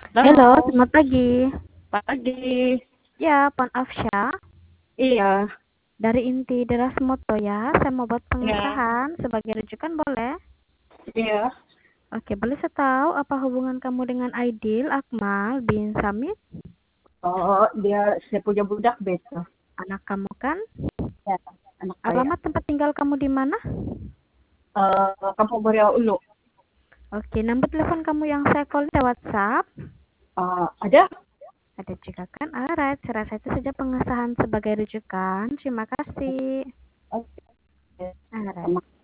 Halo, Halo, selamat pagi. pagi. Ya, Pan Afsya. Iya, Dari inti Deras Moto ya, saya mau buat iya, pengesahan sebagai rujukan boleh? iya. Oke, boleh saya tahu apa hubungan kamu dengan Aidil, Akmal, bin Samit? Oh, saya punya budak besok. Anak kamu kan? Ya, anak saya. Alamat tempat tinggal kamu di mana? Kampung Beria Ulu. Oke, nomor telepon kamu yang saya call di WhatsApp. Ada? Ada juga kan? Alright, saya rasa itu saja pengesahan sebagai rujukan. Terima kasih. Oke, Alright. sama